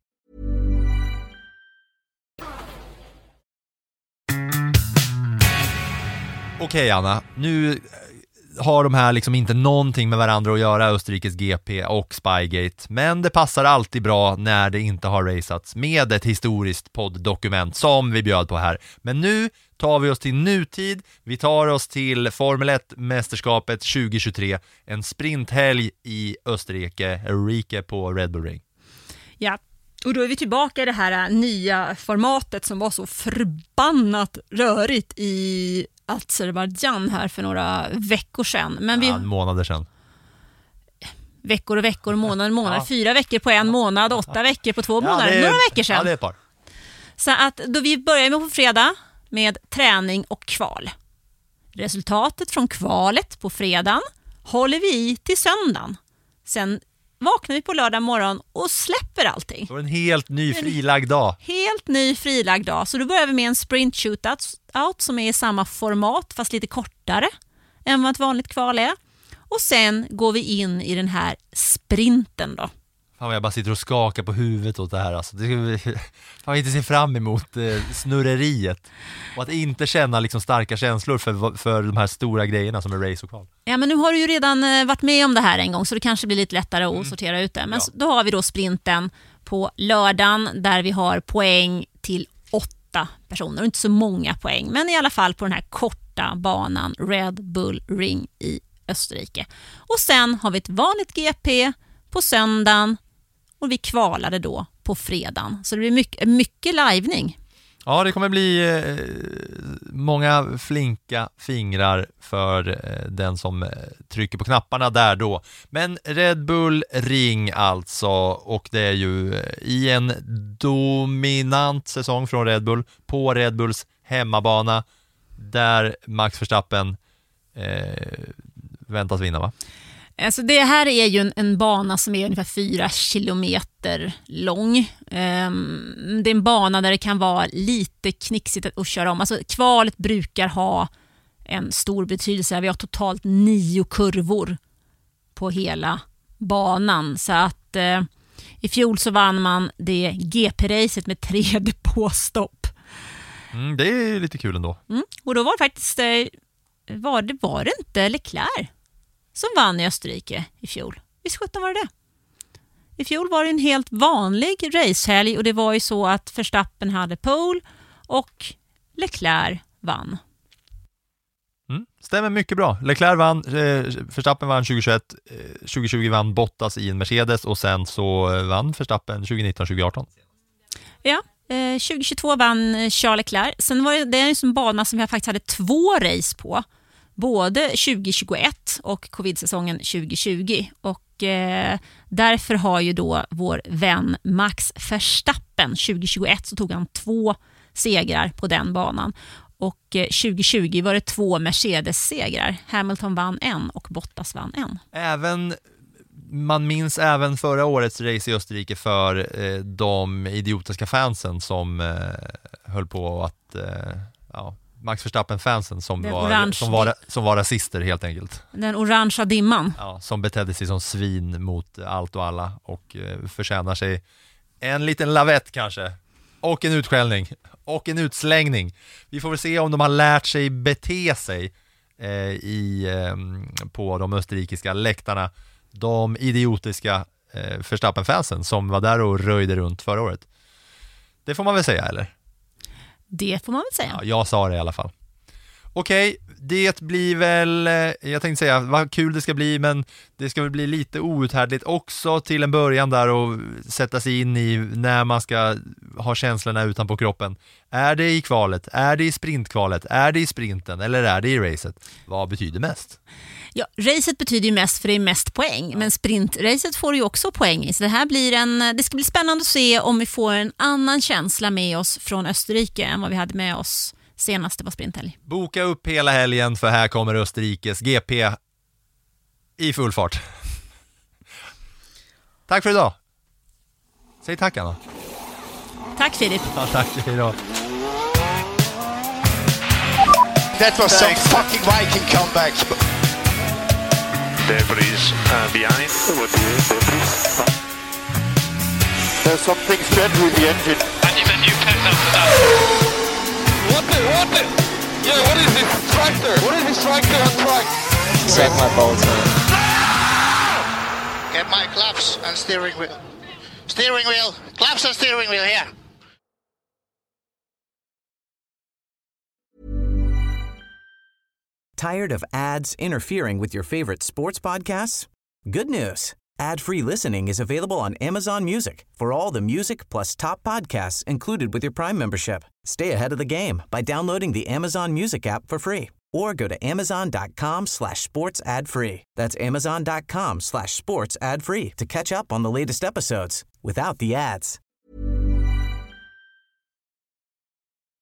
Okej, Anna, nu har de här liksom inte någonting med varandra att göra, Österrikes G P och Spygate, men det passar alltid bra när det inte har racats med ett historiskt podddokument som vi bjöd på här. Men nu tar vi oss till nutid, vi tar oss till Formel ett-mästerskapet tjugohundratjugotre, en sprinthelg i Österrike, Eureka på Red Bull Ring. Ja, och då är vi tillbaka i det här nya formatet som var så förbannat rörigt i Azerbaijan här för några veckor sedan. Men vi, ja, månader sedan. veckor och veckor, månader, månader, Ja. fyra veckor på en månad, åtta veckor på två månader, Ja, det är- några veckor sedan. Ja, det är ett par. Så att då vi börjar med på fredag med träning och kval. Resultatet från kvalet på fredagen håller vi i till söndagen. Sen vaknar vi på lördag morgon och släpper allting. Det var en helt ny frilagd dag. Helt ny frilagd dag. Så då börjar vi med en sprint shootout out som är i samma format fast lite kortare än vad ett vanligt kval är. Och sen går vi in i den här sprinten då. Fan, jag bara sitter och skakar på huvudet åt det här. Alltså. Det ska vi fan inte se fram emot eh, snurreriet. Och att inte känna liksom starka känslor för, för de här stora grejerna som är race och kval. Ja, men nu har du ju redan eh, varit med om det här en gång så det kanske blir lite lättare att mm. sortera ut det. Men Ja. så, då har vi då sprinten på lördagen där vi har poäng till åtta personer. Och inte så många poäng, men i alla fall på den här korta banan Red Bull Ring i Österrike. Och sen har vi ett vanligt G P på söndagen och vi kvalade då på fredagen. Så det blir mycket, mycket livning. Ja, det kommer bli eh, många flinka fingrar för eh, den som eh, trycker på knapparna där då. Men Red Bull Ring alltså, och det är ju eh, i en dominant säsong från Red Bull på Red Bulls hemmabana där Max Verstappen eh, väntas vinna, va? Alltså det här är ju en, en bana som är ungefär fyra kilometer lång. Um, det är en bana där det kan vara lite knixigt att köra om. Alltså kvalet brukar ha en stor betydelse. Vi har totalt nio kurvor på hela banan. Så att uh, i fjol så vann man det G P-racet med tre depåstopp. Mm, det är lite kul ändå. Mm. Och då var det faktiskt uh, var, det, var det inte Leclerc som vann i Österrike i fjol. Visst sjutton var det det? I fjol var det en helt vanlig racehelg och det var ju så att Verstappen hade pole och Leclerc vann. Mm, stämmer mycket bra. Leclerc vann, eh, Verstappen vann tjugohundratjugoett, eh, tjugohundratjugo vann Bottas i en Mercedes och sen så eh, vann Verstappen tjugonitton tjugoarton. Ja, eh, tjugohundratjugotvå vann Charles Leclerc. Sen var det, det är en sån bana som jag faktiskt hade två race på. Både tjugohundratjugoett och covid-säsongen tjugohundratjugo. Och eh, därför har ju då vår vän Max Verstappen tjugohundratjugoett så tog han två segrar på den banan. Och eh, tjugohundratjugo var det två Mercedes-segrar. Hamilton vann en och Bottas vann en. Även, man minns även förra årets race i Österrike för eh, de idiotiska fansen som eh, höll på att... Eh, ja, Max Verstappen-fansen som var, som, var, som var rasister helt enkelt. Den orangea dimman. Ja, som betedde sig som svin mot allt och alla och eh, förtjänar sig en liten lavett kanske. Och en utskällning. Och en utslängning. Vi får väl se om de har lärt sig bete sig eh, i, eh, på de österrikiska läktarna. De idiotiska eh, Verstappen-fansen som var där och röjde runt förra året. Det får man väl säga, eller? Det får man väl säga. Ja, jag sa det i alla fall. Okej, det blir väl, jag tänkte säga vad kul det ska bli, men det ska väl bli lite outhärdligt också till en början där och sätta sig in i när man ska ha känslorna utanpå kroppen. Är det i kvalet? Är det i sprintkvalet? Är det i sprinten? Eller är det i racet? Vad betyder mest? Ja, racet betyder ju mest för det är mest poäng, men sprintracet får ju också poäng i. Så det här blir en, det ska bli spännande att se om vi får en annan känsla med oss från Österrike än vad vi hade med oss senaste på sprinthelg. Boka upp hela helgen för här kommer Österrikes G P i full fart. Tack för idag. Säg tack, Anna. Tack, Filip. Ja, tack, hejdå. That was some fucking Viking comeback. Debris uh, behind. There's something strange with the engine. And you've a new pet after that. What the, what the? Yeah, what is this tractor? What is this tractor on track? Set my Bolton. Get my claps and steering wheel. Steering wheel. Claps and steering wheel here. Tired of ads interfering with your favorite sports podcasts? Good news. Ad-free listening is available on Amazon Music for all the music plus top podcasts included with your Prime membership. Stay ahead of the game by downloading the Amazon Music app for free or go to amazon.com slash sports ad free. That's amazon.com slash sports ad free to catch up on the latest episodes without the ads.